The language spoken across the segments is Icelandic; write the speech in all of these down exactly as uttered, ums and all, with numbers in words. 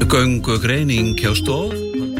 Göngugreining hjá Stoð.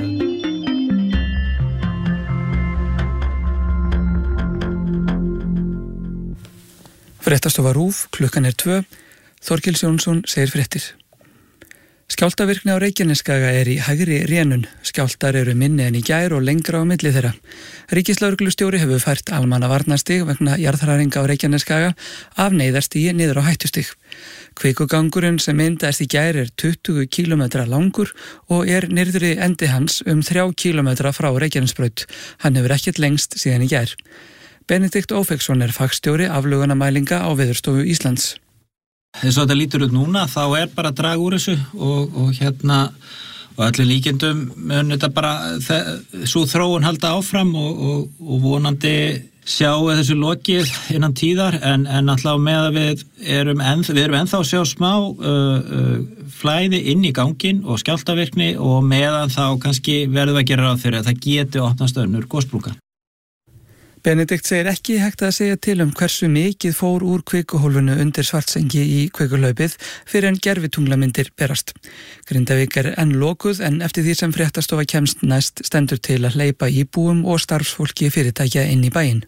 Fréttastofa RÚV, klukkan er tvö. Þorkels Jónsson segir fréttir. Skjálftavirkni á Reykjanesskaga er í hægri rénun. Skjálftar eru minni en í gær og lengra á milli þeirra. Ríkislögreglustjóri hefur fært almannavarnastig vegna jarðhræringa á Reykjanesskaga af neyðarstigi niður á hættustig. Kvikugangurinn sem myndaðist í gær er tuttugu kílómetra langur og er nyrðri endi hans um þrjá kílómetra frá Reykjanesbraut. Hann hefur ekkert lengst síðan í gær. Benedikt Ófeigsson er fagstjóri aflögunarmælinga á Veðurstofu Íslands. Eins og þetta lítur út núna, þá er bara að draga úr þessu og, og hérna og allir líkindum mun þetta bara svo þróun halda áfram og, og, og vonandi sjá þessu lokið innan tíðar en, en alltaf með að við erum, enn, við erum ennþá að sjá smá uh, uh, flæði inn í gangin og skjálftavirkni og meðan þá kannski verðum við að gera ráð fyrir að það geti opnast önnur gossprunga. Benedikt segir ekki hægt að segja til um hversu mikið fór úr kvikuhólfinu undir Svartsengi í kvikulaupið fyrir en gervitunglamyndir berast. Grindavík er enn lokuð en eftir því sem fréttastofa kemst næst stendur til að hleypa íbúum og starfsfólki fyrirtækja inn í bæinn.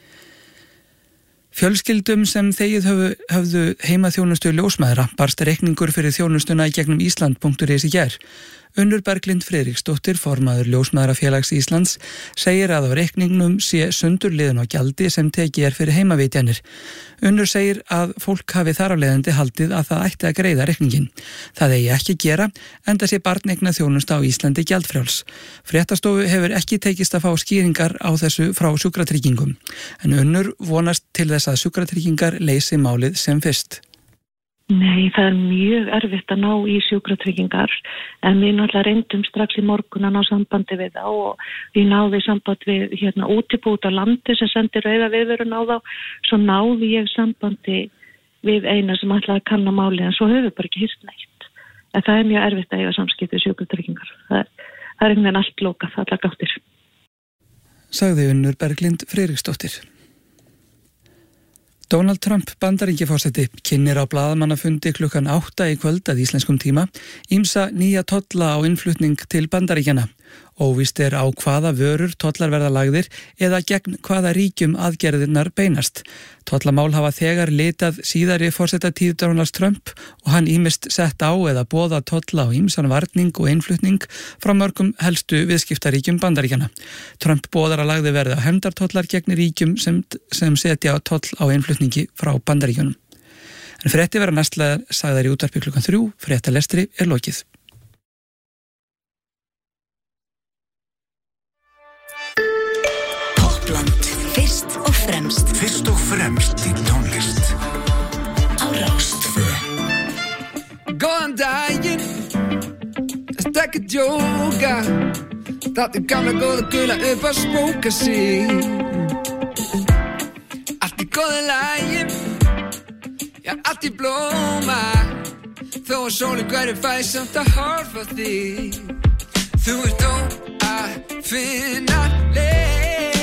Fjölskyldum sem þegið höfðu, höfðu heimaþjónustu ljósmæðra barst reikningur fyrir þjónustuna í gegnum Ísland punktur is í gær. Unnur Berglind Friðriksdóttir, formaður Ljósmæðrafélags Íslands, segir að á reikningnum sé sundurliðun á gjaldi sem tekið er fyrir heimaveitjanir. Unnur segir að fólk hafi þar á leiðandi haldið að það ætti að greiða reikningin. Það eigi ekki gera, enda sé barneigna þjónusta á Íslandi gjaldfrjáls. Fréttastofu hefur ekki tekist að fá skýringar á þessu frá sjúkratryggingum, en Unnur vonast til þess að sjúkratryggingar leysi málið sem fyrst. Nei, það er mjög erfitt að ná í sjúkratryggingar en við náttúrulega reyndum strax í morgun að ná sambandi við þá og við náðum samband við hérna útibút á landi sem sendir rauða viðvörun á þá, svo náði ég sambandi við eina sem ætlaði að kanna málið en svo höfum við bara ekki hýrt neitt. En það er mjög erfitt að eiga samskipti við sjúkratryggingar. Það er, það er einhvern veginn allt lokað, allar gáttir. Sagði Unnur Berglind Friðriksdóttir. Donald Trump Bandaríkjaforseti kynnir á blaðamannafundi klukkan átta í kvöld að íslenskum tíma ýmsa nýja tolla á innflutning til Bandaríkjanna. Óvíst er á hvaða vörur tollar verða lagðir eða gegn hvaða ríkjum aðgerðirnar beinast. Tollamál hafa þegar litað síðari forsetatíð Donald Trump og hann ýmist sett á eða boða tolla á ýmsan varning og innflutning frá mörgum helstu viðskiptaríkjum Bandaríkjanna. Trump boðar að lagði verða hefndartollar gegn ríkjum sem, sem setja toll á innflutningi frá Bandaríkjunum. En frétti vera næstlega sagðar í útvarpi klukkan þrjú, fréttalestri er lokið. Fyrst og fremst Fyrst og fremst í tónlist á Rástvö. Góðan daginn, þetta ekki djóka, þetta gamla góða gula upp að spóka sig. Allt í góða lagi, já allt í blóma, þó að sólin hverju fæ samt að horfa þig. Þú ert þó að finna leið.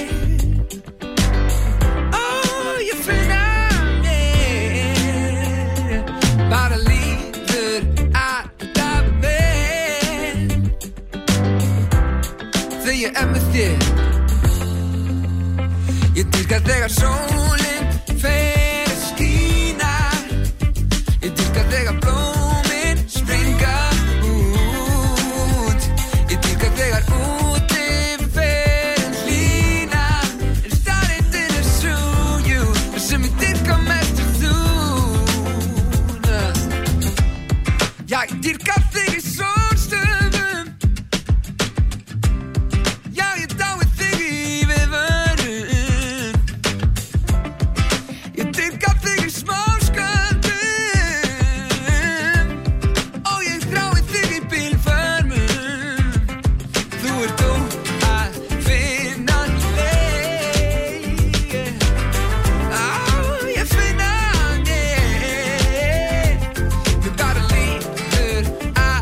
Bara líður alltaf vel þegar ég er með þér. Ég dýrka þegar sólin fer að skína. Ég dýrka þegar blómin springa út. Ég dýrka þegar úti fer að hlýna. En staðreyndin er sú, jú, það sem ég dýrka mest er þú. Já, ég dýrka þig í sólstöfum. Já, ég dái þig í viðvörun. Ég dýrka þig í smásköndum. Og ég þrái þig í bílförmum. Þú ert þú að finna leið. Á, ég finna leið. Þú bara líður að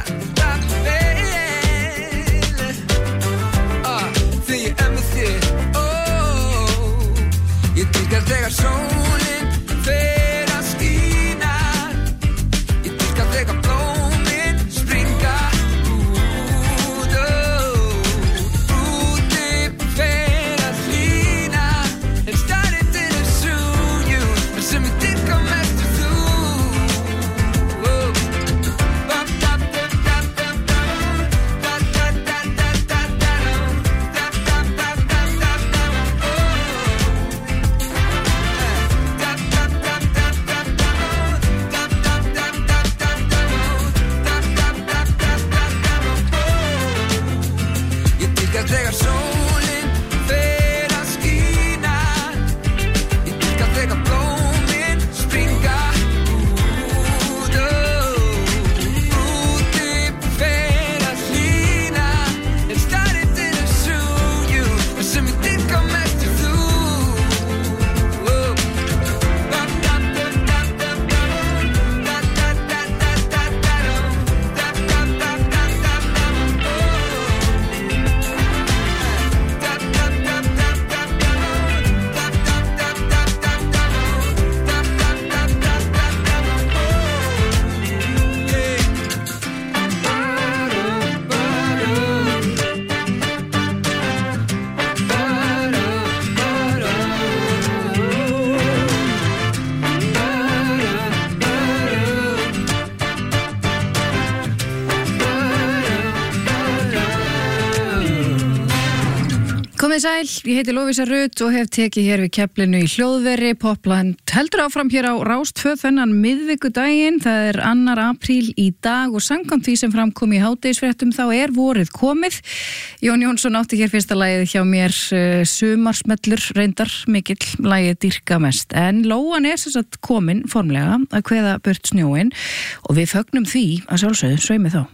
Komið sæl, ég heiti Lovísa Rut og hef tekið hér við keflinu í hljóðveri. Popland heldur áfram hér á Rás tvö þennan miðvikudaginn. Það er annar apríl í dag og samkvæmt því sem framkom í hádegisfréttum þá er vorið komið. Jón Jónsson átti hér fyrsta lagið hjá mér, uh, Sumarsmellur, reyndar mikill, lagið dýrka mest. En Lóan er sem sagt komin formlega að kveða burt snjóinn og við fögnum því að sjálfsögðu sveimi þá.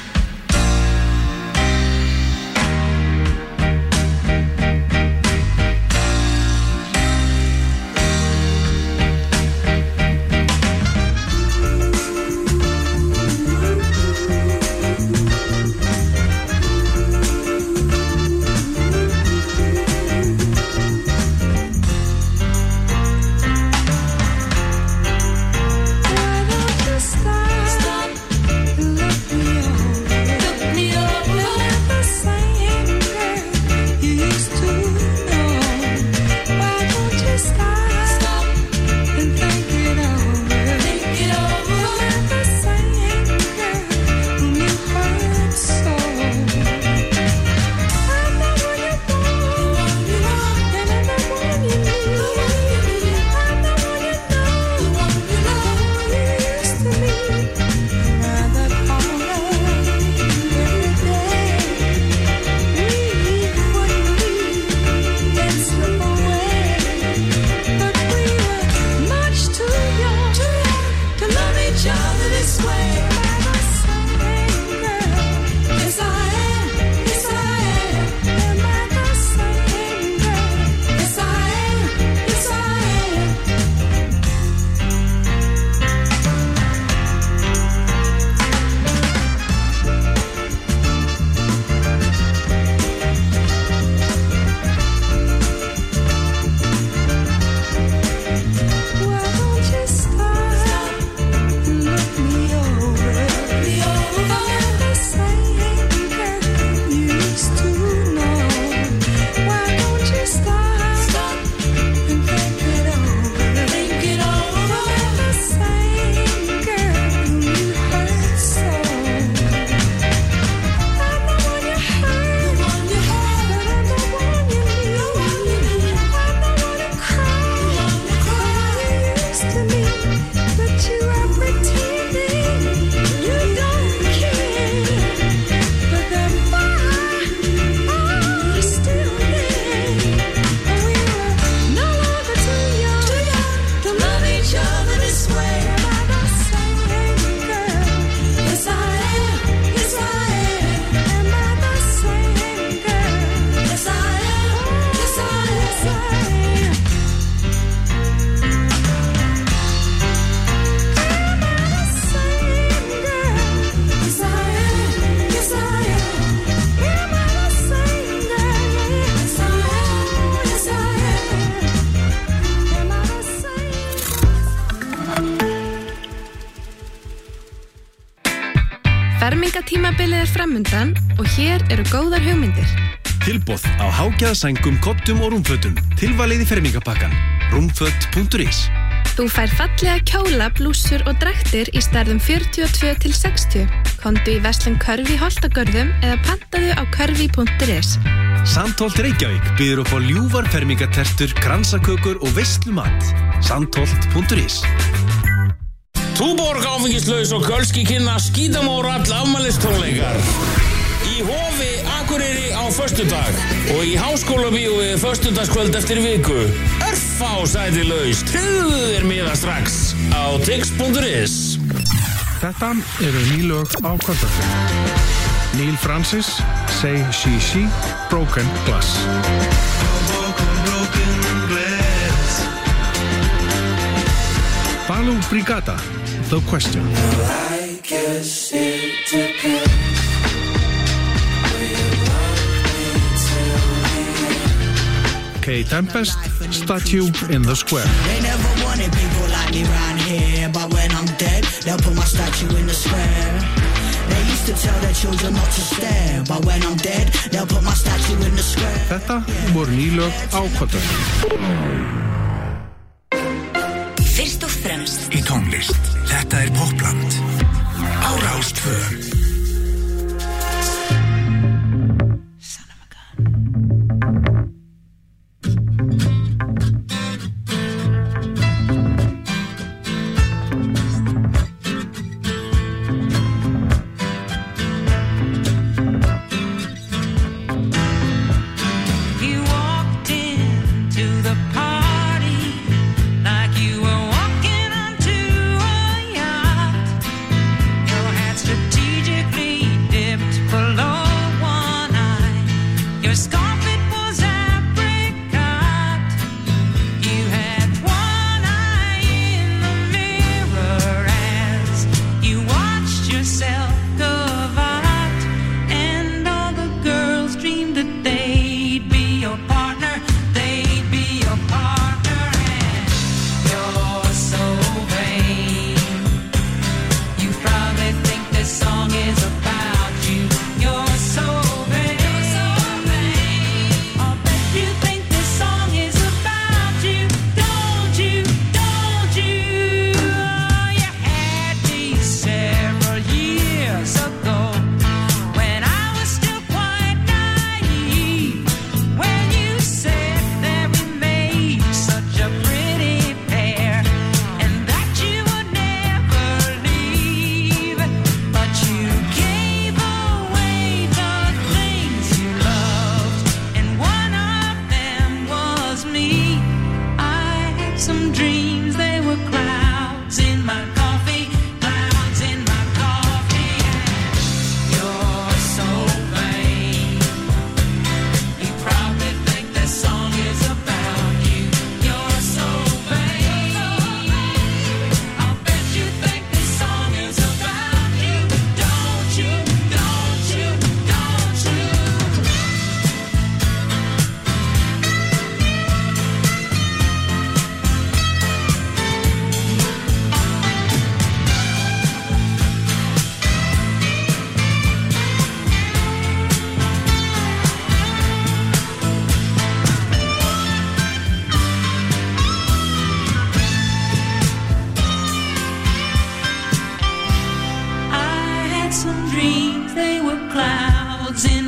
Fermingatímabilið er framundan og hér eru góðar hugmyndir. Tilboð á hágjaðasængum, kottum og rúmfötum. Tilvalið í fermingapakkan. rúmföt punktur is. Þú fær fallega kjóla, blússur og dræktir í stærðum fjörutíu og tvö til sextíu. Komdu í verslun Körfi í Holtagörðum eða pantaðu á körfi punktur is. Sandholt Reykjavík býður upp á ljúfar fermingatertur, kransakökur og veislumat. Sandholt punktur is. Túborg áfengislaus og kölski kynna skítamórall afmælistónleikar í Hofi Akureyri á föstudag og í Háskólabíói föstudagskvöld eftir viku. Örfá sæti laus, tryggðu þér miða strax á tix punktur is. Þetta eru ný lög á kvöldvöldum. Neil Francis, Say She She, Broken Glass. Balu Brigada, The Question. K. Tempest, Statue in the Square. They never wanted people like me round here, but when I'm dead, they'll put my statue in the square. They used to tell their children not to stare, but when I'm dead, they'll put my statue in the square. Þetta voru nýlög á kvöldvöldum. Fyrst og fremst í tónlist. Þetta er Popland á Rás tvö. Son of a gun.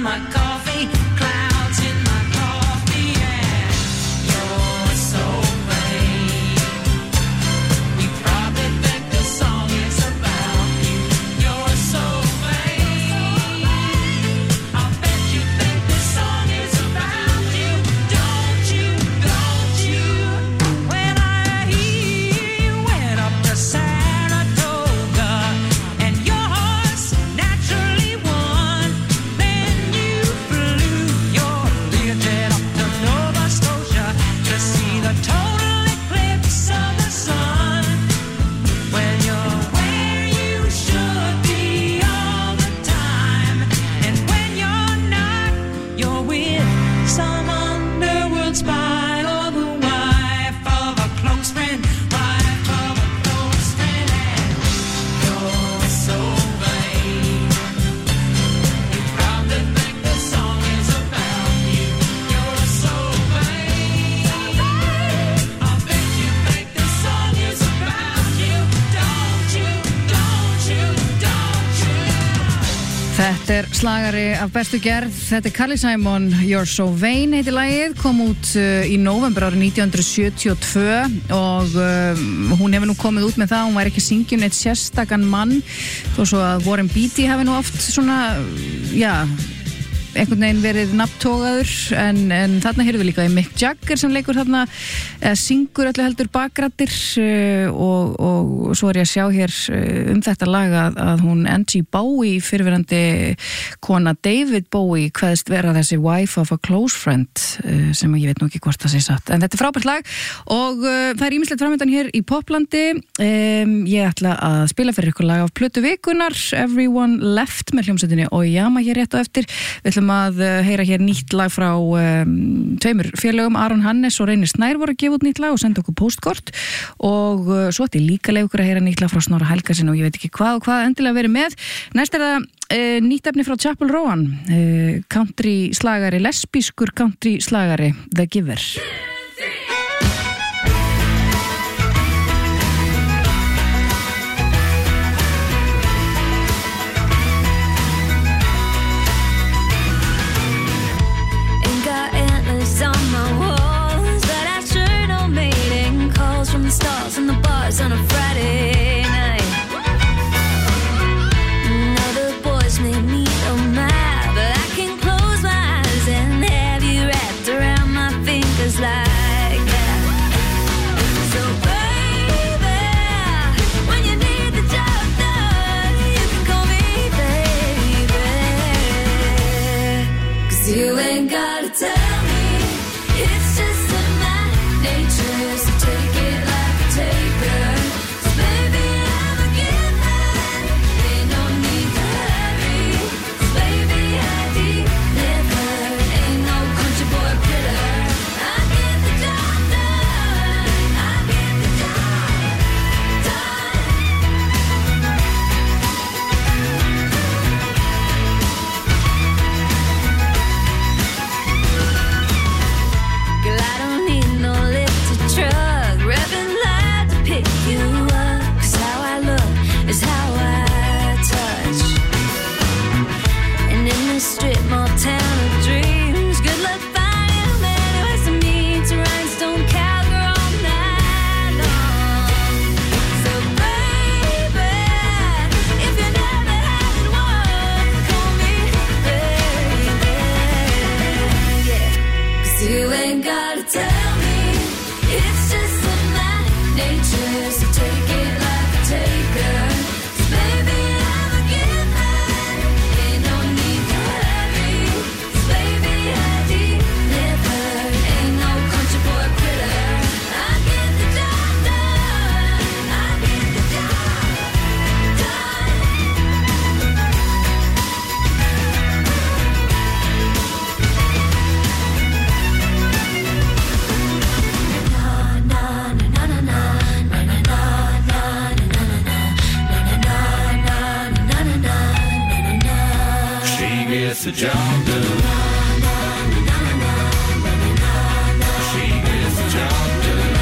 my coffee, clouds in my coffee, and you're so vain. You probably think this song is about you. You're so vain. I bet you think this song is about you. Don't you, don't you? When I hear you went up to Saratoga and your horse naturally won, then you flew your Learjet up to Nova Scotia to see the total eclipse of the sun. When you're where you should be all the time, and when you're not, you're with some underworld spy or the wife of a close friend, wife of a close friend, and you're so vain. You probably think the song is about you. You're so vain. I bet you think the song is about you. Don't you, don't you, don't you? Þetta er slagari af bestu gerð, þetta er Carly Simon, You're So Vain heitir lagið, kom út uh, í nóvember árið nítján hundruð sjötíu og tvö og uh, hún hefur nú komið út með það, hún væri ekki að syngja um neitt sérstakann mann, þó svo að Warren Beatty hafi nú oft svona, já, einhvern veginn verið nafntogaður, en, en þarna heyrðum við líka í Mick Jagger sem leikur þarna, eða syngur öllu heldur bakrættir uh, og, og svo er ég að sjá hér uh, um þetta lag að, að hún Angie Bowie, fyrrverandi kona David Bowie, kveðst vera þessi wife of a close friend uh, sem ég veit nú ekki hvort það sé satt, en þetta er frábært lag og uh, það er ýmislegt framöndan hér í Poplandi. um, ég ætla að spila fyrir ykkur lag af plötu vikunar, Everyone Left með hljómsveitinni Oyama hér rétt á eftir. Við ætlum að heyra hér nýtt lag frá um, tveimur félögum, Aron Hannes og Reynir Snær voru að gefa út nýtt lag og senda okkur postkort og uh, svo ætti líka leið okkur að heyra nýtt lag frá Snorra Helgasyni og ég veit ekki hvað og hvað endilega verið með. Næst er það uh, nýtt efni frá Chapel Roan, uh, country slagari, lesbískur country slagari, The Giver. On my walls, but I sure don't mating calls from the stars and the bars on a Friday night. Now the boys may need a map, but I can close my eyes and have you wrapped around my fingers like that. So baby, when you need the job done, you can call me baby, 'cause you ain't gotta tell me. It's just in my nature, so take it like a taker. 'Cause baby, I'm a giver, ain't no need to hurry. 'Cause baby, I deliver, ain't no country boy critter. I get the job done, I get the job done. Girl, I don't need no lifted truck, revving loud to pick you up. 'Cause how I look is how I touch. And in this strip mall town of dreams, good luck finding a man who has to meet to rhinestone cowgirl all night long. So baby, if you never had one, call me baby, yeah. 'Cause you ain't gotta tell me, it's just in my nature, so take it like a taker. 'Cause baby, I'm a giver, ain't no need to hurry. 'Cause baby, I deliver, ain't no country boy critter. I get the job done, I get the job done. Gets the job done. She gets the job done.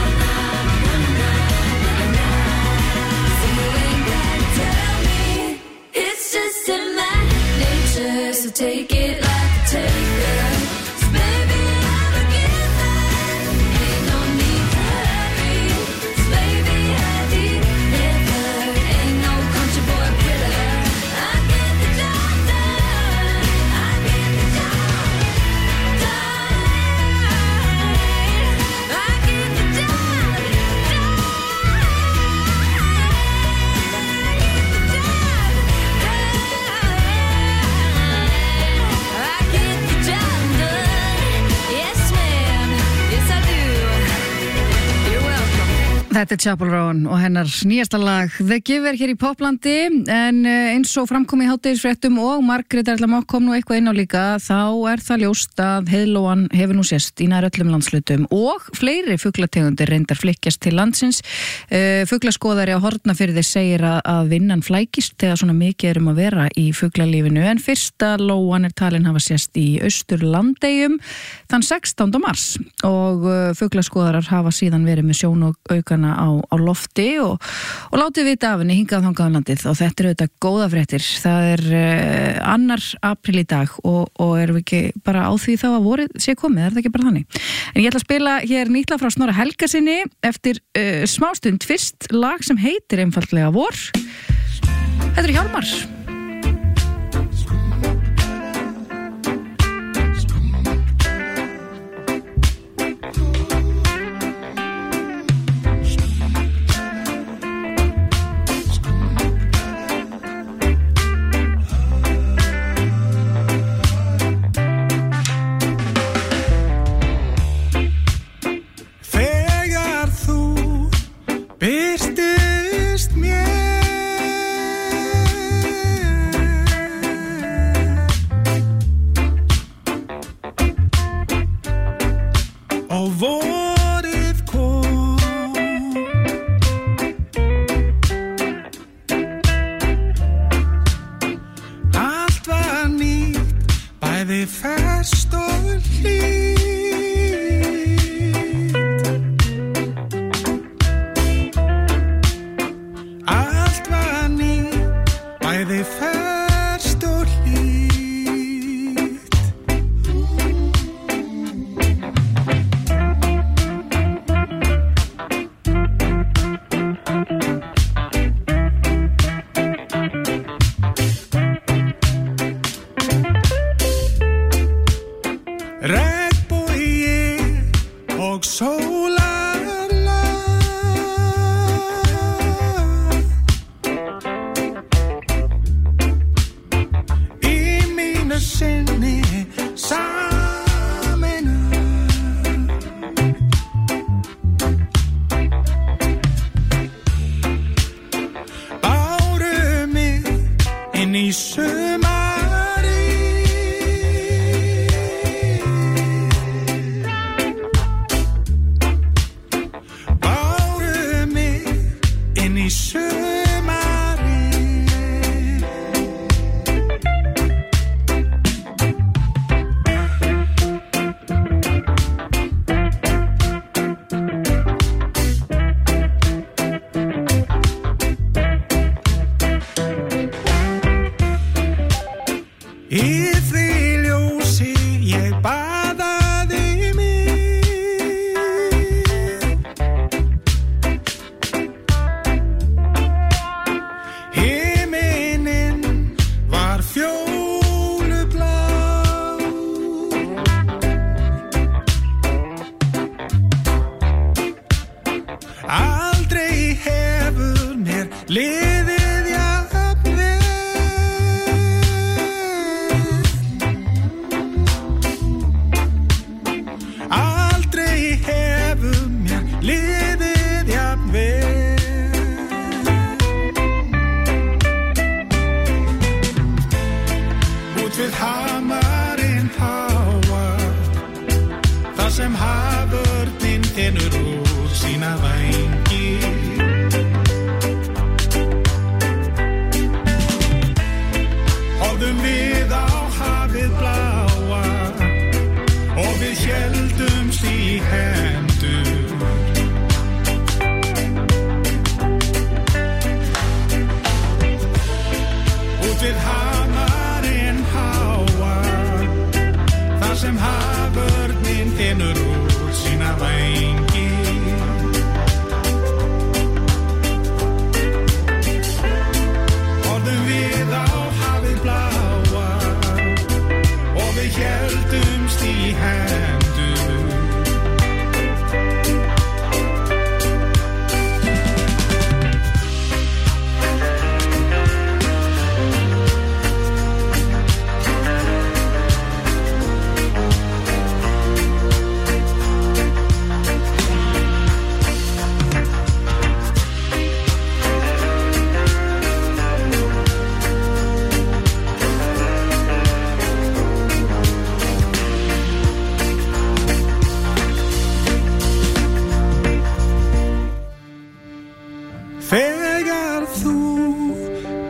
So you ain't gotta tell me, it's just in my nature, so take it Þetta er Chapel Roan og hennar nýjasta lag The Giver hér í Poplandi, en eins og framkom í hádegisfréttum og Margrét Erla Mokk kom nú eitthvað inn á líka, þá er það ljóst að heiðlóan hefur nú sést í nær öllum landslutum og fleiri fuglategundir reyndar flykkjast til landsins. Fuglaskoðari á Hornafirði segir að vinnan flækist þegar svona mikið er um að vera í fuglalífinu, en fyrsta lóan er talin hafa sést í Austurlandeyjum þann sextánda mars og fuglaskoðarar hafa síðan verið með sjón og aukana á, á lofti og, og látið vita af henni hingað þangað um landið, og þetta er auðvitað góða fréttir. Það er uh, annar apríl í dag og, og erum við ekki bara á því þá að vorið sé komið, er það ekki bara þannig? En ég ætla að spila hér nýtt lag frá Snorra Helgasyni eftir uh, smástund, fyrst lag sem heitir einfaldlega Vor. Þetta er Hjálmar.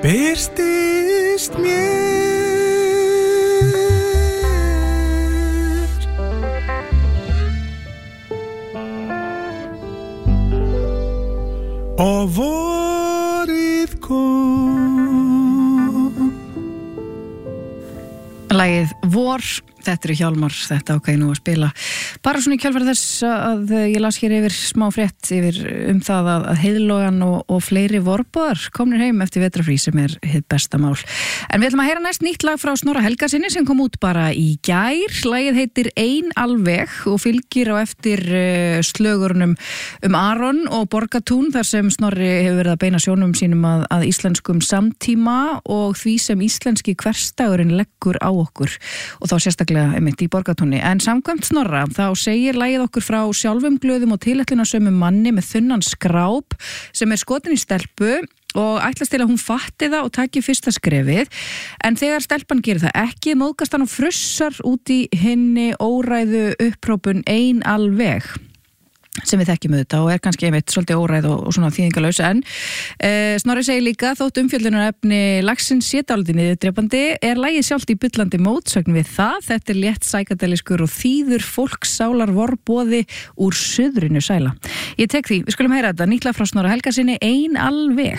birtist mér og vorið kom. Lagið Vor, þetta eru Hjálmar, þetta ákveði nú að spila. Bara svona í kjálfari þess að ég las hér yfir smá frétt yfir um það að, að Heiðlogan og, og fleiri vorbúðar komnir heim eftir vetrarfrí sem er hið besta mál. En við ætlum að heyra næst nýtt lag frá Snorra Helgasyni sem kom út bara í gær. Lagið heitir Ein alveg og fylgir á eftir uh, slögurnum um Aron og Borgatún þar sem Snorri hefur verið að beina sjónum sínum að, að íslenskum samtíma og því sem íslenski hversdagurinn leggur á okkur og þá sérstaklega einmitt í Borgatúni. En samkvæmt Snorra þá segir lagið okkur frá sjálfum glöðum og tilætlunarsömum manni með þunnan skráp sem er skotin í stelpu og ætlast til að hún fatti það og taki fyrsta skrefið, en þegar stelpan gerir það ekki, móðgast hann og frussar út í hinni óræðu upprópun Ein alveg sem við þekkjum auðvitað og er kannski einmitt svolítið óræð og, og svona þýðingarlaus en uh, Snorri segir líka þótt umfjöllunar efni lagsins sé dálítið niðurdrepandi er lagið sjálft í bullandi mótsögn við það. Þetta er létt sækadæliskur og þýður fólkssálar vorboði úr suðrinu sæla. Ég tek því, við skulum heyra þetta nýtla frá Snorra Helgasyni Ein alveg.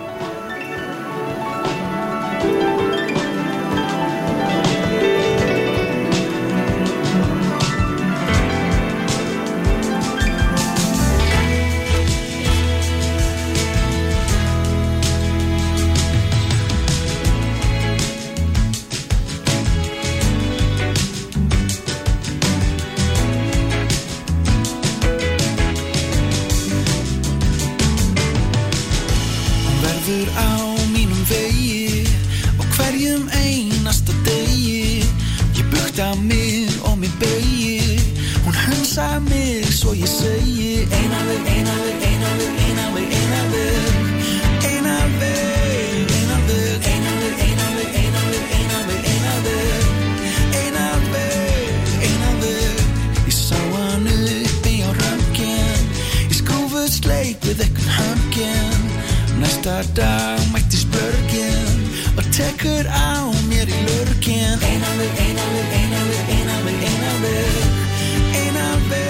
Svo ég segi Ein alveg, ein alveg, ein alveg, ein alveg, ein alveg Ein alveg, ein alveg, ein alveg, ein alveg, ein alveg, ein alveg, ein alveg Ein alveg, ein alveg Ég sá hann uppi á röngin Ég skrúfuð sleik við ekkert höngin Næsta dag mætti spörgin og tekur á mér í lurgin Ein alveg, ein alveg, ein alveg, ein alveg, ein alveg Ein alveg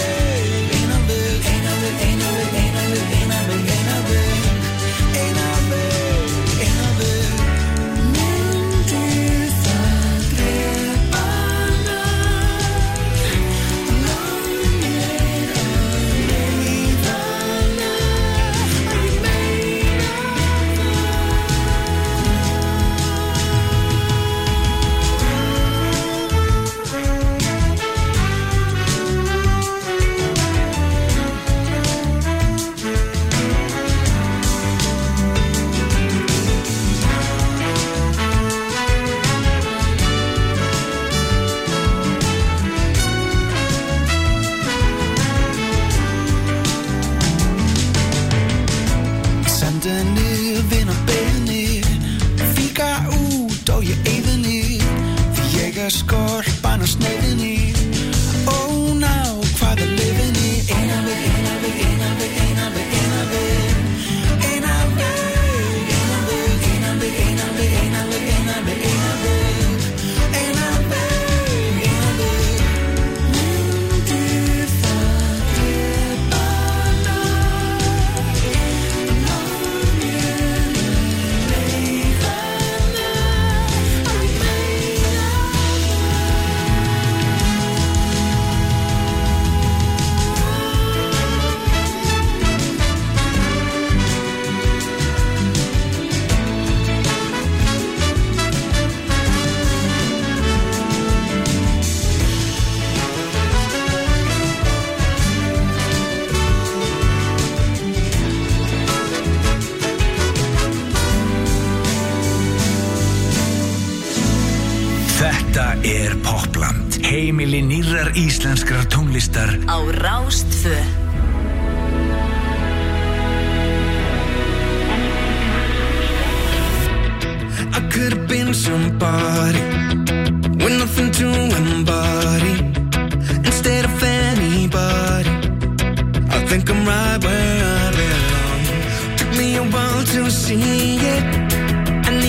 skorpan á sneiðinni Ó ná, hvað er lifinni Ein alveg, ein alveg, ein alveg, ein alveg, ein alveg Ein alveg, ein alveg, ein alveg, ein alveg, ein alveg, ein alveg, ein alveg Ein alveg, ein alveg Myndi það drepa Þetta er Popland, heimili nýrrar íslenskrar tónlistar á Rás tvö. I could have been somebody with nothing to embody instead of anybody. I think I'm right where I belong. Took me a while to see it. I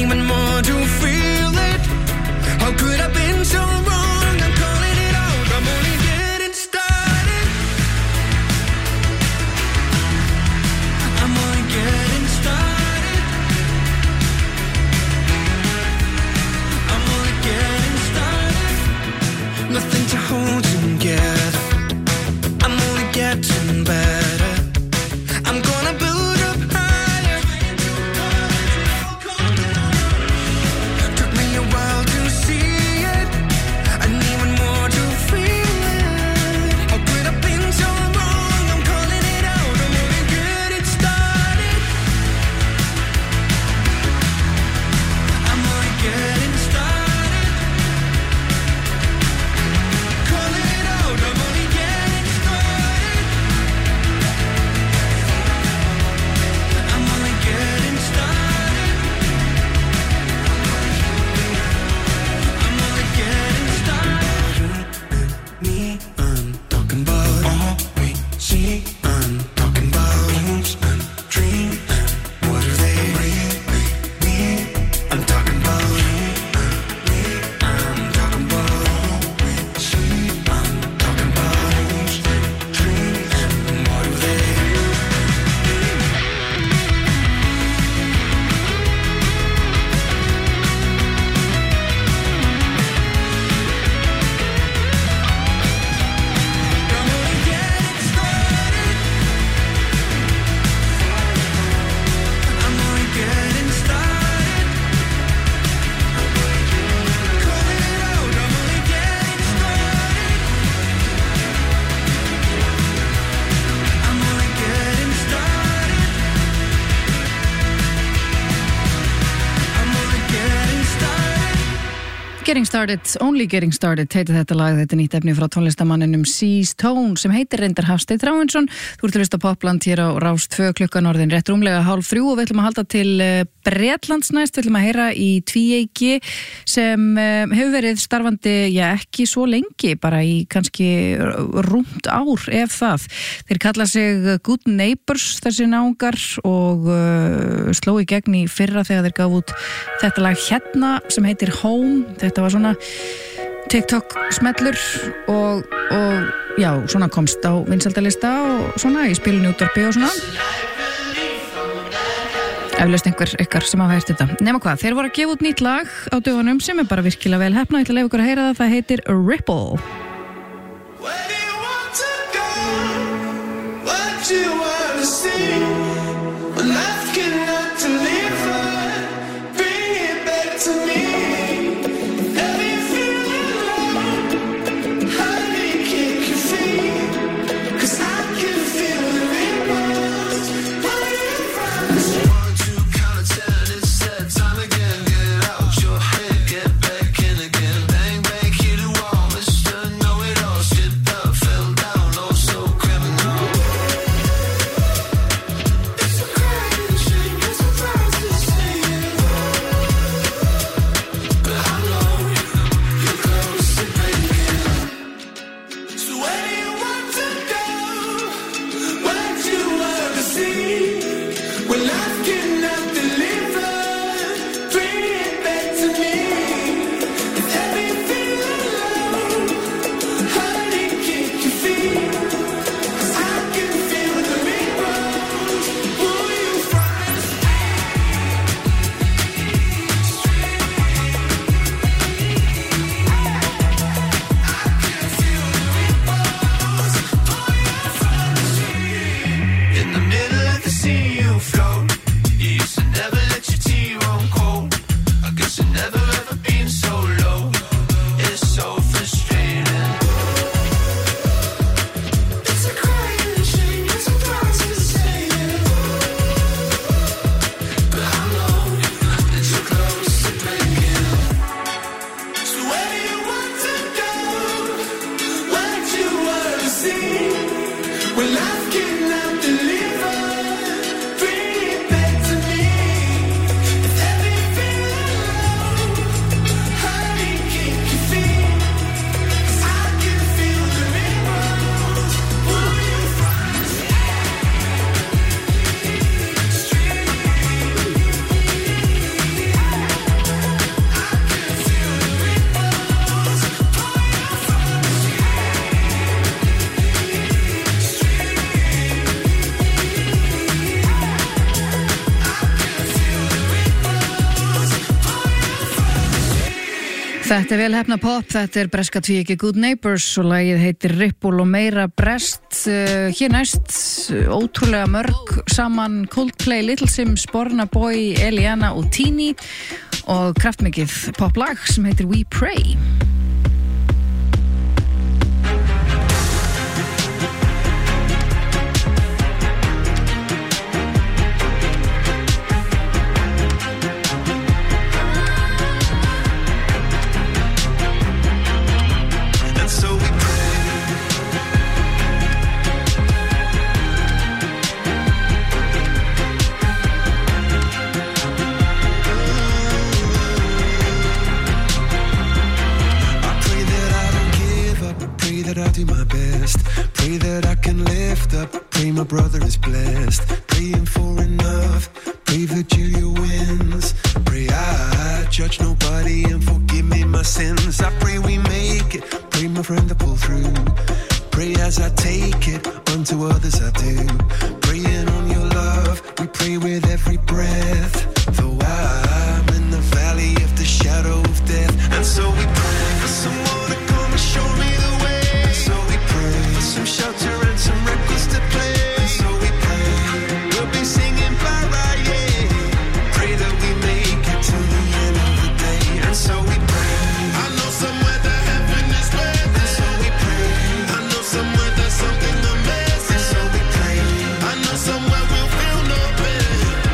Getting Started, Only Getting Started heitir þetta lag, þetta er nýtt efni frá tónlistamanninum Seas Tone sem heitir reyndar Hafsteinn Þráinsson. Þú ert að hlusta á Popland hér á Rás tvö klukkan orðin rétt rúmlega hálf þrjú og við ætlum að halda til Bretlands næst, við ætlum að heyra í tvíeyki sem hefur verið starfandi, já ekki svo lengi, bara í kannski rúmt ár ef það. Þeir kalla sig Good Neighbors þessi náungar og uh, sló í gegn í fyrra þegar þeir gaf út þetta lag hérna sem heitir Home. Þetta Þetta var svona TikTok smellur og, og já, svona komst á vinsældalista og svona í spilinu útvarpi og svona. Eflaust einhver ykkar sem hafa heyrt þetta. Nema hvað, þeir voru að gefa út nýtt lag á dögunum sem er bara virkilega vel heppnað. Ég ætla að leyfa ykkur að heyra það, það heitir Ripple. Where do you want to go? What you want to see? When life cannot deliver, bring it back to me. Þetta er vel hefna pop, þetta er breska tvíeyki Good Neighbors og lagið heitir Ripple og meira brest. Uh, hér næst, ótrúlega mörg saman Coldplay, Little Sims, Burna Boy, Eliana og Tini og kraftmikið poplag sem heitir We Pray. My brother is blessed, praying for enough, pray Virgilia wins, pray I judge nobody and forgive me my sins, I pray we make it, pray my friend to pull through, pray as I take it, unto others I do, praying on your love, we pray with every breath, though I'm in the valley of the shadow of death, and so we pray for someone to come and show me the way, and so we pray for some shelter and some records to play. Somewhere we'll feel no pain.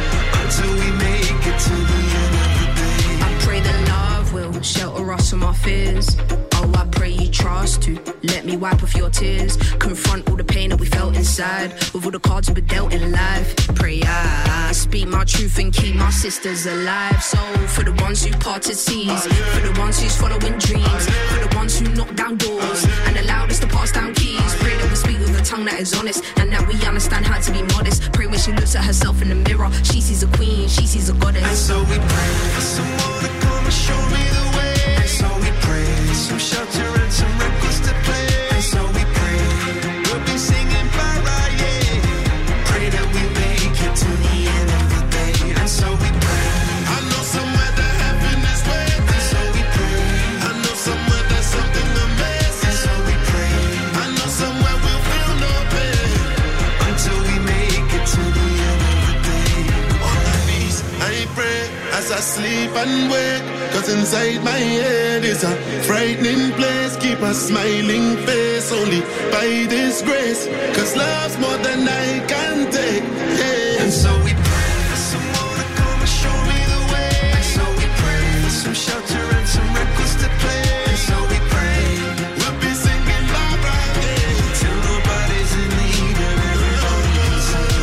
fears. Oh, I pray you trust to let me wipe off your tears. Confront all the pain that we felt inside with all the cards we were dealt in life. Pray I speak my truth and keep my sisters alive. So for the ones who parted seas, for the ones who's following dreams, for the ones who knock down doors and allowed us to pass down keys. Pray that we speak with a tongue that is honest and that we understand how to be modest. Pray when she looks at herself in the mirror, she sees a queen, she sees a goddess. And so we pray for someone to come and show me the way. And so we pray for some shelter and some records to play. And so we pray we'll be singing para, yeah. Pray that we make it to the end of the day. And so we pray. I know somewhere that heaven is waiting. And so we pray. I know somewhere there's something amazing. And so we pray. I know somewhere we'll feel no pain until we make it to the end of the day. On my knees, I pray as I sleep and wake. Cause inside my head is a frightening place. Keep a smiling face only by this grace. Cause love's more than I can take, hey. And so we pray for someone to come and show me the way. And so we pray for some shelter and some records to play. And so we pray we'll be singing Barbara, yeah, till nobody's in need and everybody can sing.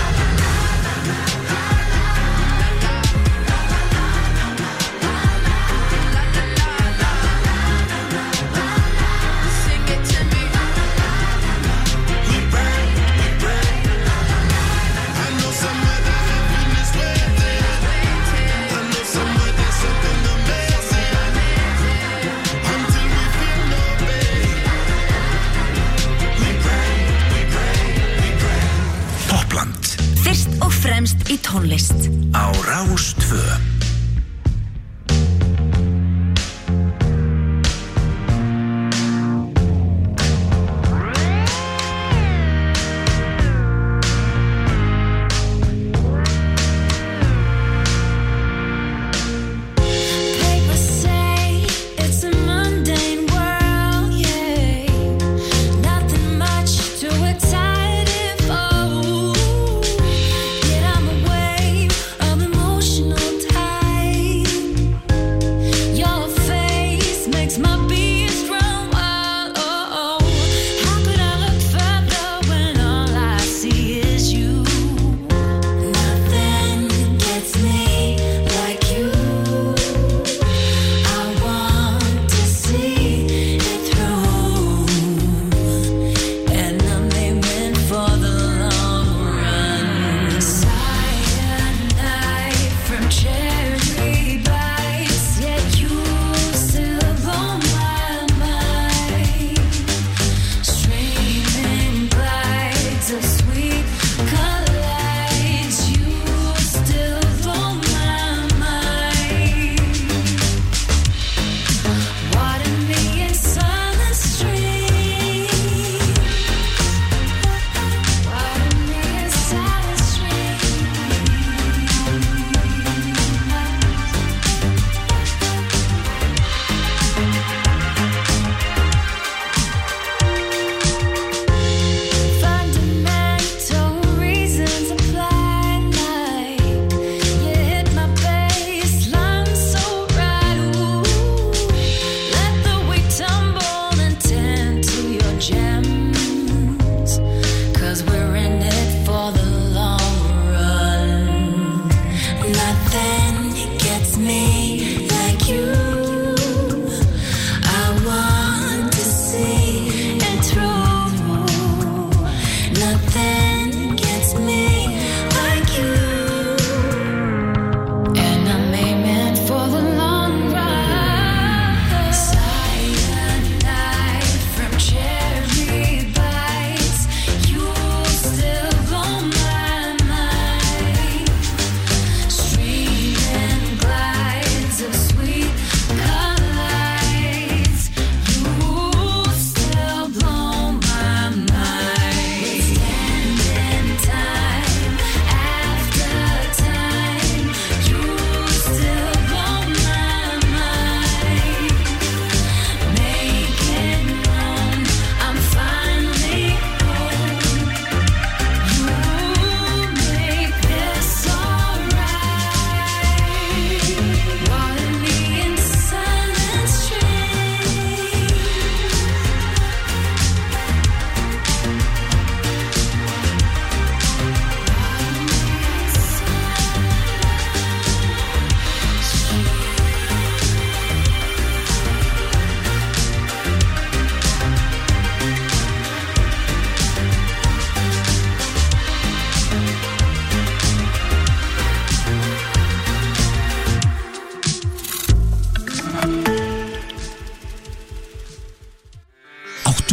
Fyrst og fremst í tónlist Á Rás tvö. Emotional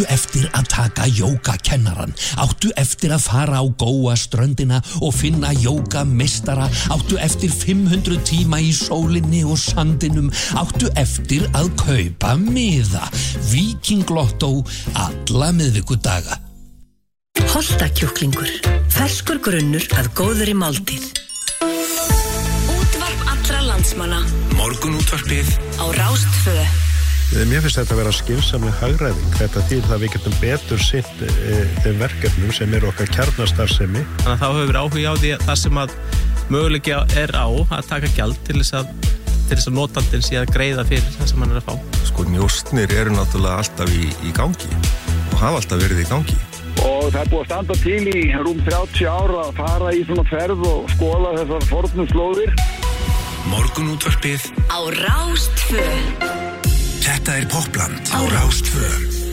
Áttu eftir að taka jógakennaran, áttu eftir að fara á góa ströndina og finna jógameistara, áttu eftir fimm hundruð tíma í sólinni og sandinum, áttu eftir að kaupa miða. Víkinglotto alla miðvikudaga. Holtakjúklingur, ferskur grunnur að góðri máltíð. Útvarp allra landsmanna. Morgunútvarpið Á Rás tvö. Mér finnst þetta að vera skynsamleg hagræðing. Þetta þýðir að við getum betur sinnt e, þeim verkefnum sem eru okkar kjarnastarfsemi. Þannig að þá hefur áhuga á því að það sem að möguleiki er á að taka gjald til þess að, til þess að notandinn sé að greiða fyrir það sem hann er að fá. Sko, njóstnir eru náttúrulega alltaf í, í gangi og hafa alltaf verið í gangi. Og það er búið að standa til í rúm þrjátíu ára að fara í svona ferð og skoða þessar fornu slóðir. Morgunútvarpið Á Rás tvö. Þetta er Popland á Rás tvö.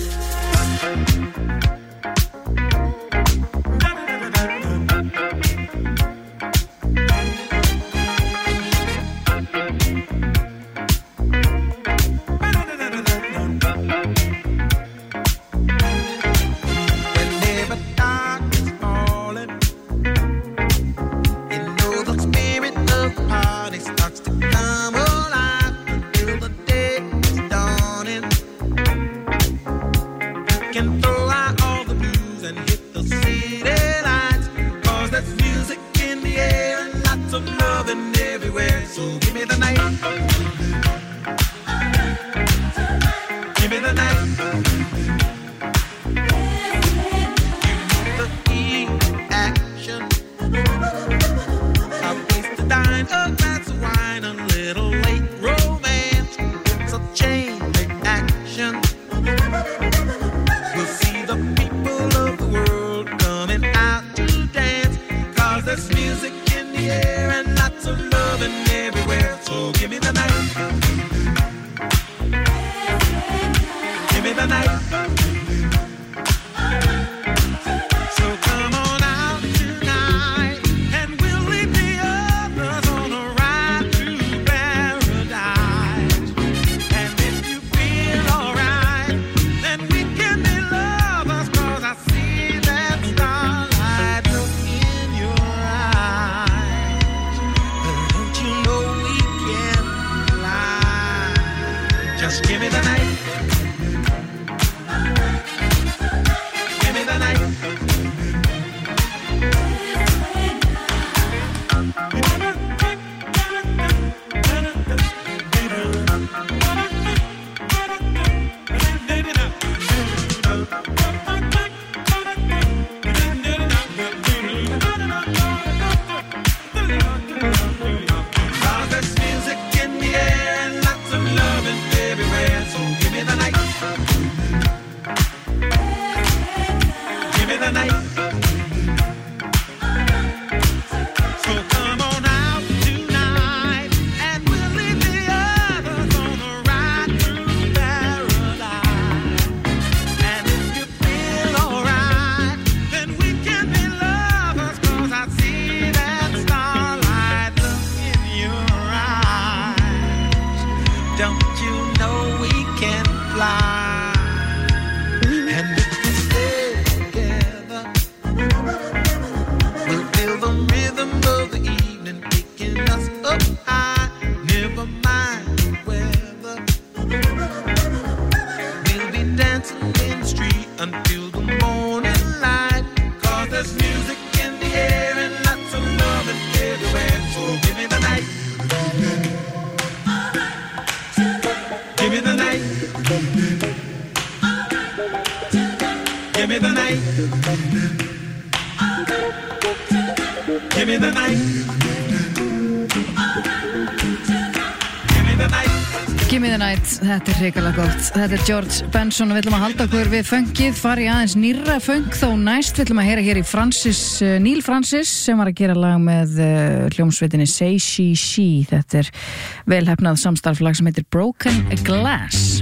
Þetta er hrikalega gott. Þetta er George Benson og við ætlum að halda okkur við funkið, fara í aðeins nýrra funk þó næst. Við ætlum að heyra hér í Francis, uh, Neil Francis sem var að gera lag með uh, hljómsveitinni Say She She. Þetta er velhefnað samstarflag sem heitir Broken Glass.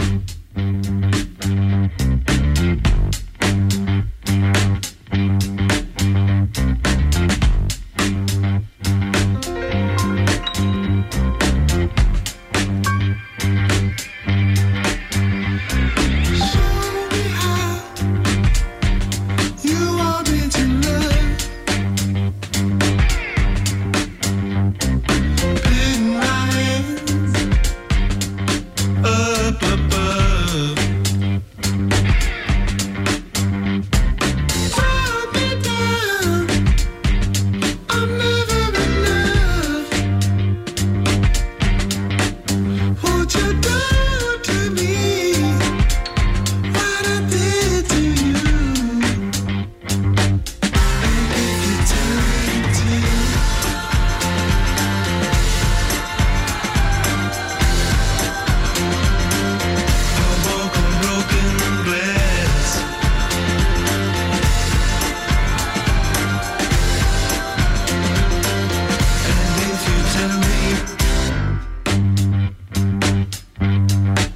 you do to me what I did to you? And if you tell me to I walk on broken glass. And if you tell me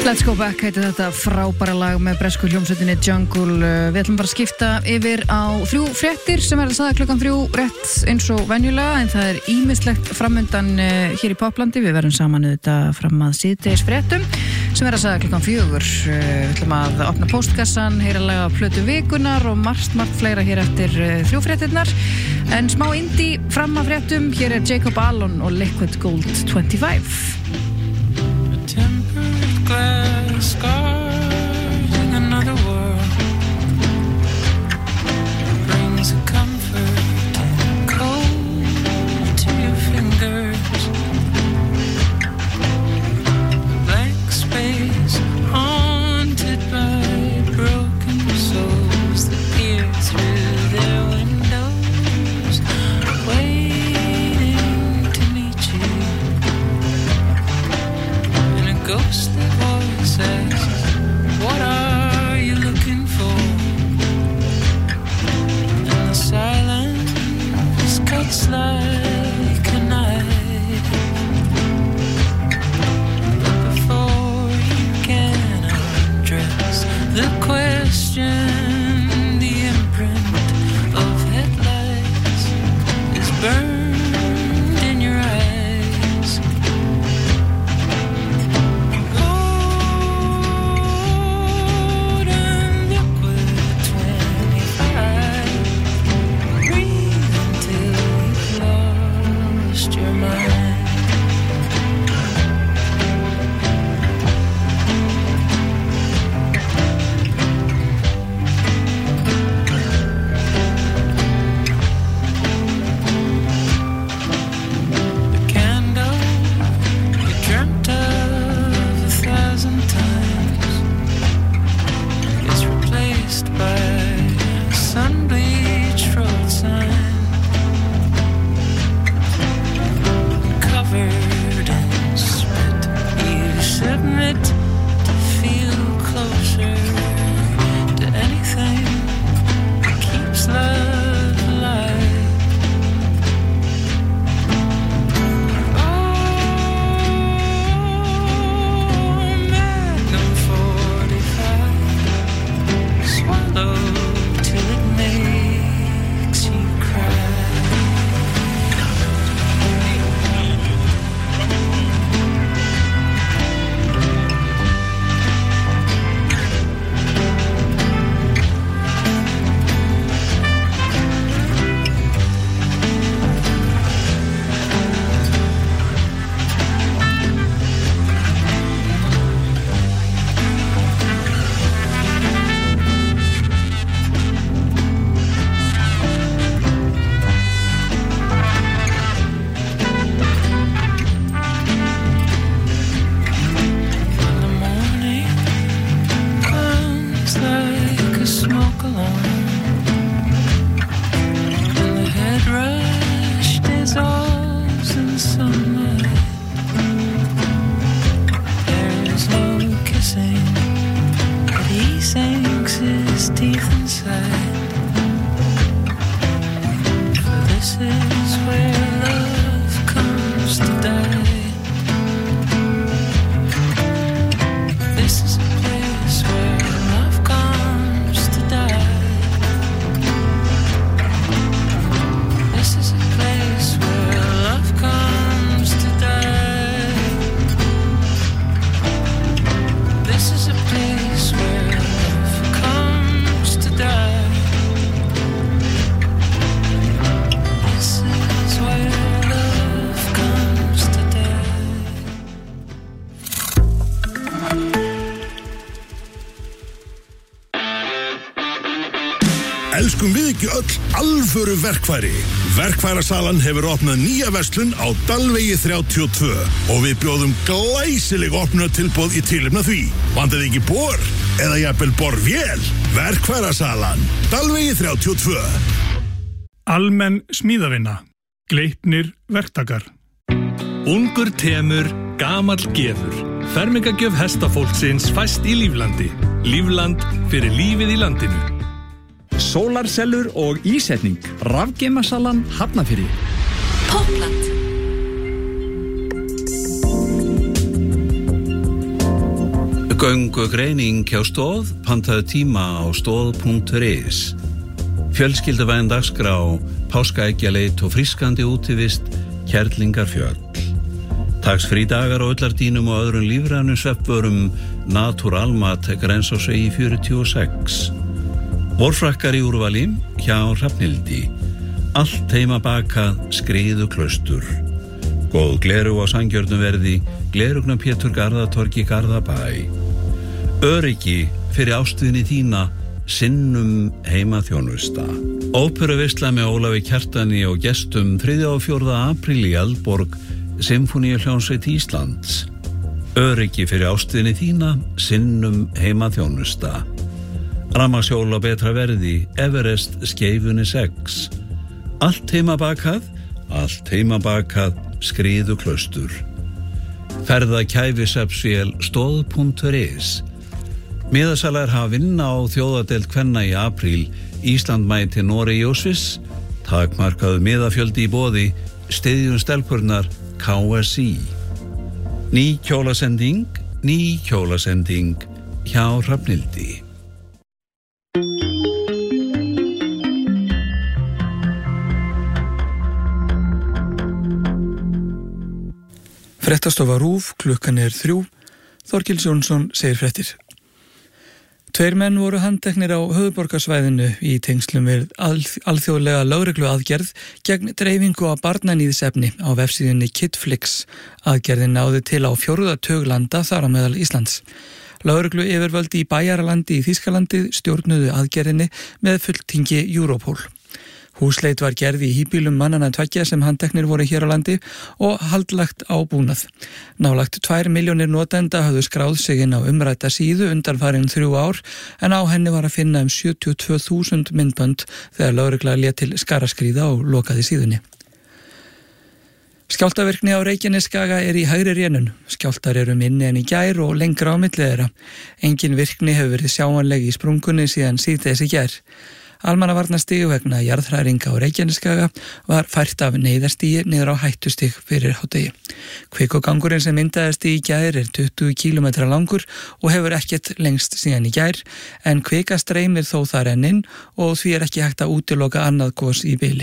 Let's Go Back heitir þetta frábæra lag með bresku hljómsveitinni Jungle. Við ætlum bara að skipta yfir á þrjú fréttir sem verða sagðar klukkan þrjú rétt eins og venjulega, en það er ýmislegt framundan hér í Poplandi. Við verðum saman auðvitað fram að síðdegis fréttum sem verða sagðar klukkan fjögur. Við ætlum að opna postkassan, heyra laga plötu vikunar og margt, margt fleira hér eftir þrjú fréttirnar. En smá indie fram að fréttum, hér er Jacob Alon og Liquid Gold twenty-five. Glass scars in another world brings a comfort cold to your fingers. Blank space haunted by broken souls that peer through their windows, waiting to meet you. And a ghostly voice says, what are you looking for? And the silence cuts like a knife. But before you can undress the question, the imprint of headlights is burned in your eyes. Elskum við ekki öll alvöru verkfæri? Verkfærasalan hefur opnað nýja verslun á Dalvegi þrjátíu og tvö og við bjóðum glæsileg opnunartilboð í tilefni af því. Vantar þið ekki bor eða jafnvel borvél? Verkfærasalan, Dalvegi þrjátíu og tvö. Almenn smíðavinna. Gleipnir verktakar. Ungur temur, gamall gefur. Fermingagjöf hestafólksins fæst í Líflandi. Lífland fyrir lífið í landinu. Sólarsellur og ísetning. Rafgeimasalan Hafnarfirði. Popland. Göngugreining hjá Stoð, pantaðu tíma á stoð punktur is. Fjölskylduvæn dagskrá, páskaeggjáleit og frískandi útivist, Kerlingarfjöll. Tax-free dagar á ullardínum og öðrum lífrænum sveppvörum, Naturalmat, Grensásvegi fjörutíu og sex. Vorfrakkar í úrvali hjá Hrafnhildi. Allt heima bakað, Skriðuklaustur. Góð gleru á sanngjörnum verði, Glerugna Pétur Garðatorgi Garðabæ. Öryggi fyrir ástvinni þína, Sinnum heimaþjónusta. Óperuveisla með Ólafi Kjartani og gestum þriðja og fjórða apríl í Eldborg, Sinfóníuhljómsveit Íslands. Öryggi fyrir ástvinni þína, Sinnum heimaþjónusta. Rafmagnshjól á betra verði, Everest Skeifunni sex. Allt heima bakað, allt heima bakað, Skriðuklaustur. Ferða kæfisvefsvél stoð punktur is. Miðasalar hafa vinna á þjóðadeild kvenna í apríl, Ísland mæti Noregi og Sviss, takmarkaðu miðafjöldi í boði, styðjum stelpurnar K S I. Ný kjólasending, ný kjólasending hjá Hrafnhildi. Fréttastofa RÚV, klukkan er þrjú, Þorkils Jónsson segir fréttir. Tveir menn voru handteknir á höfuðborgarsvæðinu í tengslum við alþ- alþjóðlega lögregluaðgerð gegn dreifingu á barnaníðsefni á vefsíðunni Kidflix. Aðgerðin náði til á fjórða tug landa þar á meðal Íslands. Lögreglu yfirvöldi í Bæjaralandi í Þýskalandi stjórnuðu aðgerðinni með fulltingi Europol. Húsleit var gerð í híbýlum mannanna tveggja sem handteknir voru hér á landi og haldlagt á búnað. Nálagt tvær milljónir notenda höfðu skráð sig inn á umrædda síðu undanfarin þrjú ár en á henni var að finna um sjötíu og tvö þúsund myndbönd þegar lögregla lét til skaraskríða og lokaði síðunni. Skjálftavirkni á Reykjanesskaga er í hægri rénun. Skjálftar eru minni en í gær og lengra á milli þeirra. Engin virkni hefur verið sjáanleg í sprungunni síðan síðdegis í gær. Almannavarnastig vegna jarðhræringa á Reykjanesskaga var fært af neyðarstígi niður á hættustig fyrir hádegi. Kvikugangurinn sem myndaðist í gær er tuttugu kílómetra langur og hefur ekkert lengst síðan í gær, en kvika streymir þó þar enn inn og því er ekki hægt að útiloka annað gos í bili.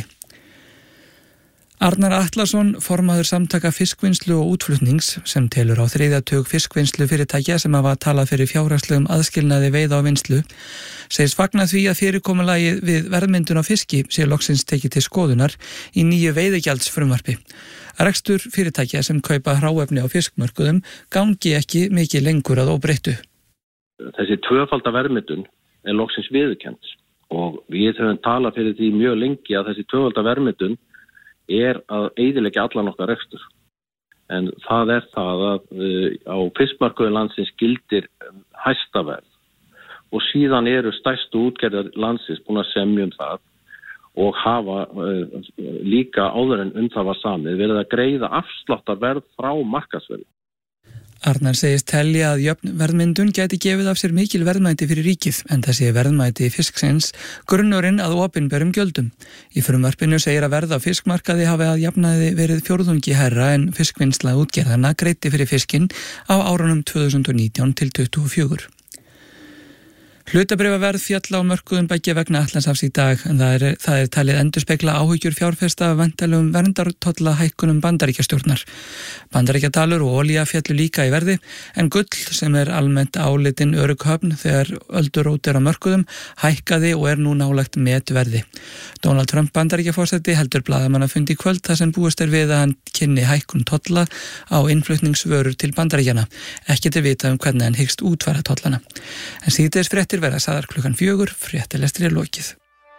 Arnar Atlason, formaður samtaka fiskvinnslu og útflutnings, sem telur á þriðja tug fiskvinnslu fyrirtækja sem hafa talað fyrir fjárhagslegum aðskilnaði veiða og vinnslu, segist fagna því að fyrirkomulagi við verðmyndun á fiski sé loksins tekið til skoðunar í nýju veiðigjaldsfrumvarpi. Rekstur fyrirtækja sem kaupa hráefni á fiskmörkuðum gangi ekki mikið lengur að óbreyttu. Þessi tvöfalda verðmyndun er loksins viðurkennd og við höfum talað fyrir því mjög lengi að þessi tvöfalda verðmyndun er að eyðileggja allan okkar rekstur. En það er það að uh, á fiskmarkaði landsins gildir hæsta verð og síðan eru stærstu útgerðar landsins búin að semja um það og hafa uh, líka áður en um það var samið verið að greiða afsláttarverð frá markaðsverði. Arnar segist telja að jöfn verðmyndun gæti gefið af sér mikil verðmæti fyrir ríkið, en það sé verðmæti fisksins grunnurinn að opinberum gjöldum. Í frumvarpinu segir að verð á fiskmarkaði hafi að jafnaði verið fjórðungi hærra en fiskvinnsla útgerðanna greiddi fyrir fiskinn á árunum tvö þúsund og nítján til tuttugu og fjögur. Hlutabréfaverð féll á mörkuðum beggja vegna Atlantshafs í dag, en það er, það er talið endurspegla áhyggjur fjárfesta af væntanlegum verndartolla hækkunum Bandaríkjastjórnar. Bandaríkjadalur og olía féllu líka í verði, en gull sem er almennt álitin örugg höfn þegar öldurót er á mörkuðum hækkaði og er nú nálægt metverði. Donald Trump Bandaríkjaforseti heldur blaðamannafund í kvöld þar sem búist er við að hann kynni hækkun tolla á innflutningsvörur til Bandaríkjana. Ekkert er vitað um hvernig hann hyggst útfæra tollana. En síðdegis fréttir verða sagðar klukkan fjögur, fréttalestri er lokið.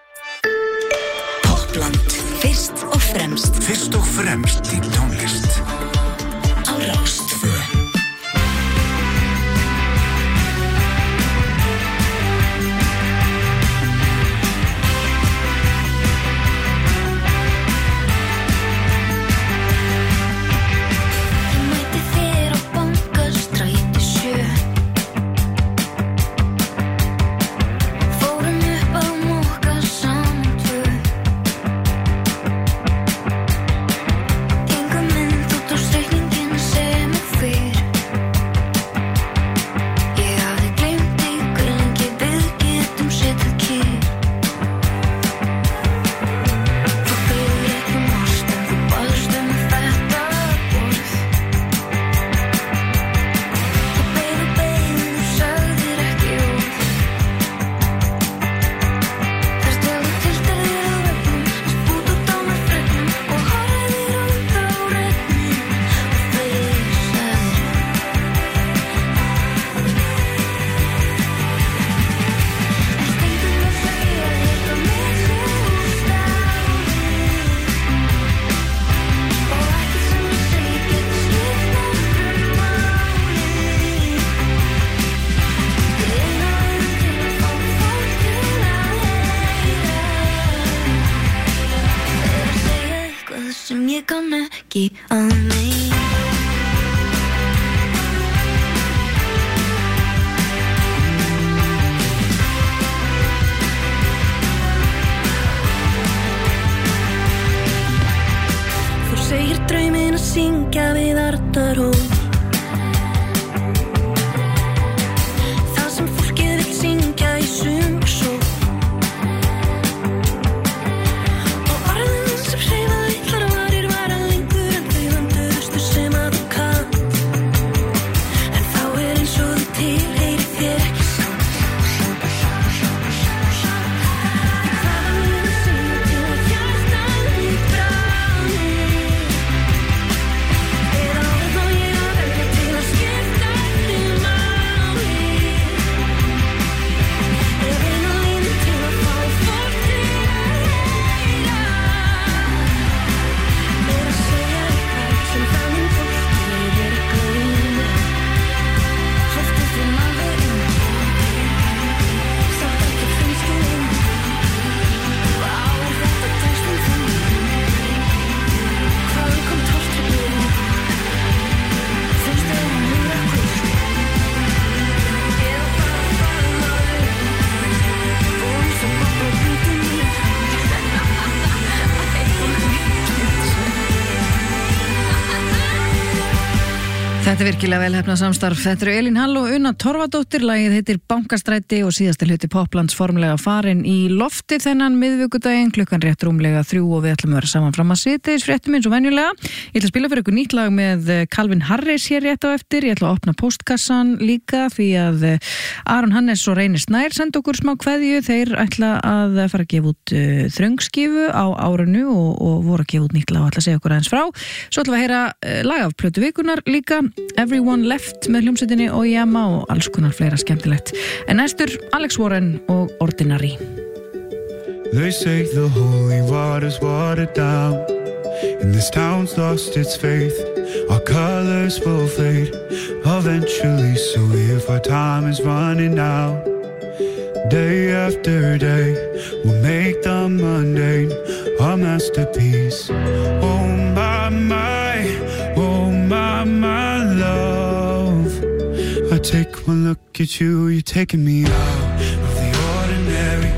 Poppland, fyrst og fremst. Fyrst og fremst í tónlist. Á Rás tvö. Engum mynd út úr ekki að neina. Þú segir drauminn að syngja við arnarhól. Það sem fólkið vill syngja í sumarsól. Og orðin sem hreyfa litlar varir vara lengur en þau vönduðustu sem að þú kannt. En þá er eins og þú tilheyrir þér ekki samt. Það var mér að segja til að hjartað mitt bráði. Eða á þá ég að velja til að skipta þig máli. Ef eina leiðin til að fá fólk til að heyra er að segja eitthvað sem það mun fólki verið gleyma. Haldið þeim alveg inn. Samt ekki finnst þú inn. Vá, er þetta textinn þinn? Hvaðan kom tortryggnin? Finnst þér hún mjög kvist? Eða bara faðmaður? Búin sem pappa býtum mér. Þetta er virkilega velhefnað samstarf. Þetta eru Elín Hall og Una Torfadóttir. Lagið heitir Bankastræti og síðasti hluti Poplands formlega farin í lofti þennan miðvikudaginn, klukkan rétt rúmlega þrjú og við ætlum að vera saman fram að síðdegis fréttum eins og venjulega. Ég ætla að spila fyrir ykkur nýtt lag með Calvin Harris hér rétt á eftir. Ég ætla að opna postkassan líka því að Aron Hannes og Reynir Snær senda okkur smá kveðju. Þeir ætla að fara að gefa út uh, þröngskífu á árinu og, og voru að gefa út nýtt lag og ætla að segja okkur aðeins frá. Svo ætla að heyra uh, lag af plötu vikunar líka. Everyone Left með hljómsveitinni og Yama og alls konar fleira skemmtilegt. En næstur Alex Warren og Ordinary. They say the holy water's watered down, and this town's lost its faith. Our colors will fade eventually, so if our time is running out, day after day we'll make the mundane our masterpiece. Oh my, my, oh my, my love, I take one look at you, you're taking me out of the ordinary.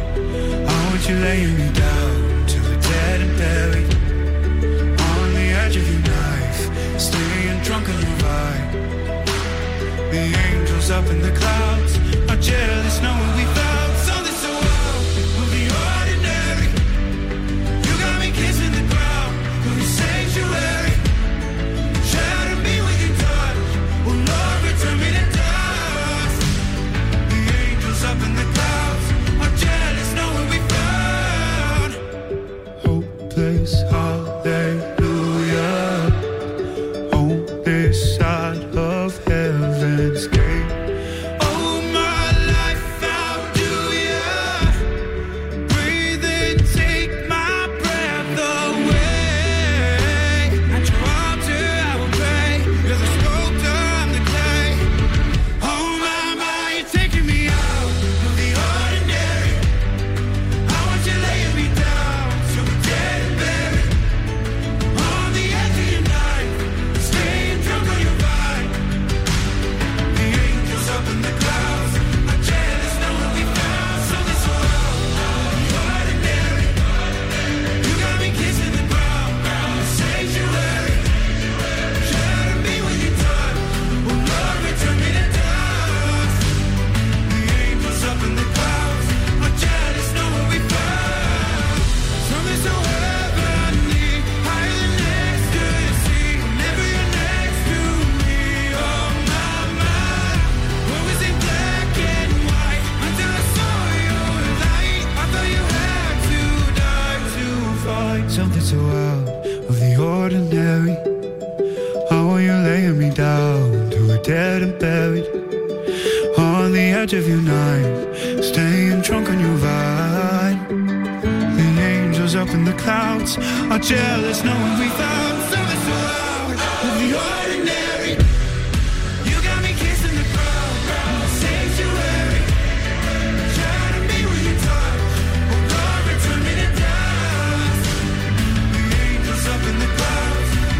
I want you laying me down till we're dead and buried on the edge of your knife, staying drunk on your vibe. The angels up in the clouds are jealous knowing we found something so wild of the ordinary. You got me kissing the ground of your sanctuary. Shatter me with your touch, oh Lord, return me to dust. The angels up in the clouds are jealous knowing we found hopeless hallelujah on this side of heaven's gate. Oh my life, how do ya breathe and take my breath away? At your altar I will pray, you're the sculptor, I'm the clay. Oh my, my, you're taking me out of the ordinary. I want you laying me down till we're dead and buried on the edge of your knife, staying drunk on your vine. The angels up in the clouds are jealous knowing we found something so wild, the ordinary. You got me kissing the ground, the sanctuary. Shatter me with your touch, oh Lord, return me to dust. The angels up in the clouds are jealous knowing we found something so heavenly, higher than next to the sea. Whenever you're next to me, oh my, my. What was in black and white until I saw your light? I thought you had to die to find something so out of the ordinary. How are you laying me down till we're dead and buried on the edge of your knife, staying drunk on your vine. The angels up in the clouds are jealous knowing we found something so out of the ordinary. You got me kissing the ground, the sanctuary. Shatter me with your touch, oh Lord, return me to dust. The angels up in the clouds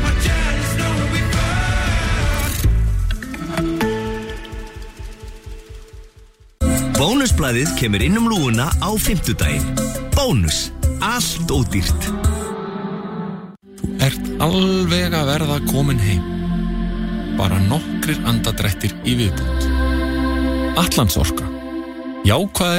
Bónusblaðið kemur inn um lúguna á fimmtudaginn. Bónus. Allt ódýrt. Þú ert alveg að verða komin heim. Bara nokkrir andadrættir í viðbútt. Atlandsorka. Jákvæð